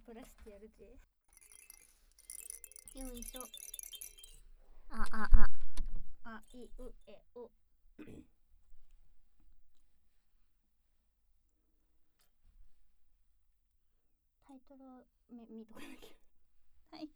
取らせてやるぜ。 よいしょ。 あいうえおタイトル見とかなきゃ。はい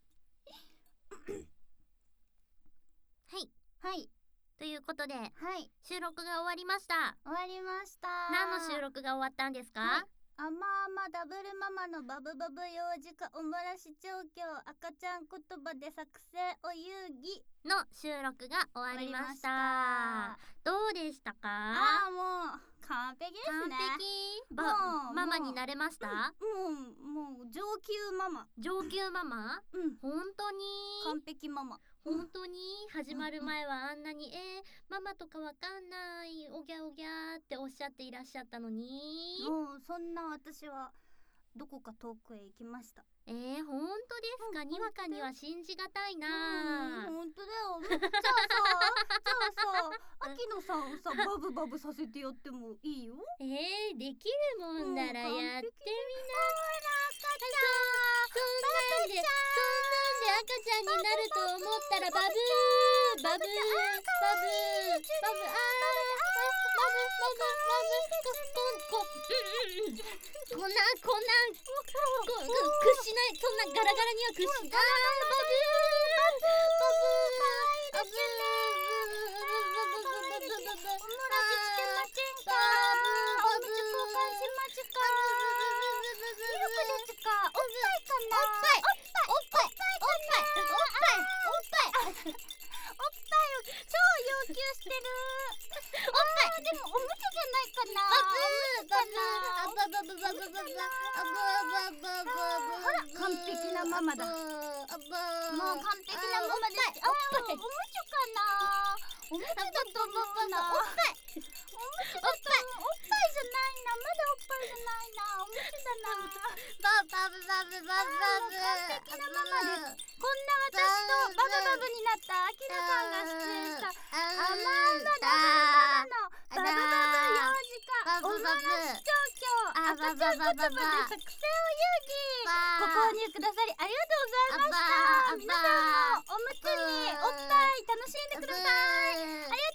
はいはい、 ということではい、 収録が終わりました。 終わりました。 何の収録が終わったんですか？ はい、あまあまダブルママのバブバブ幼児化おもらし調教赤ちゃん言葉で作成お遊戯の収録が終わりました。 終わりました。 どうでしたか？ もう完璧です完ね。 璧。 もうママになれました？ もう上級ママ。 上級ママ？本当に完璧ママ。 本当に始まる前はあんなにママとかわかんないおぎゃおぎゃっておっしゃっていらっしゃったのに、 もうそんな私はどこか遠くへ行きました。 本当ですか？にわかには信じがたいな。 本当だよ。じゃあさ秋野さんをさバブバブさせてやってもいいよ。 できるもんならやってみな。赤ちゃんになると思ったらバブーバブーバブーバブこんな屈しない、そんなガラガラには屈しない。バブーバブーバブーバブーおもらししてませんか？おむつ交換しますか？ミルクですか？おっぱいかな？おっぱいを超要求してる。でもおむつじゃないかな？ほら完璧なママだ。もう完璧なママです。おむつかな？おむつだと思うな。おっぱいじゃないな。まだおっぱいじゃないな。おむつだな。完璧なママです。こんな私とバブバブになった秋野さんが出演したあまあまダブルママのバブバブ幼児化おもらし調教赤ちゃん言葉で作成お遊戯ご購入くださりありがとうございました。皆さんもおむつにおっぱい楽しんでください。ありがとうございました。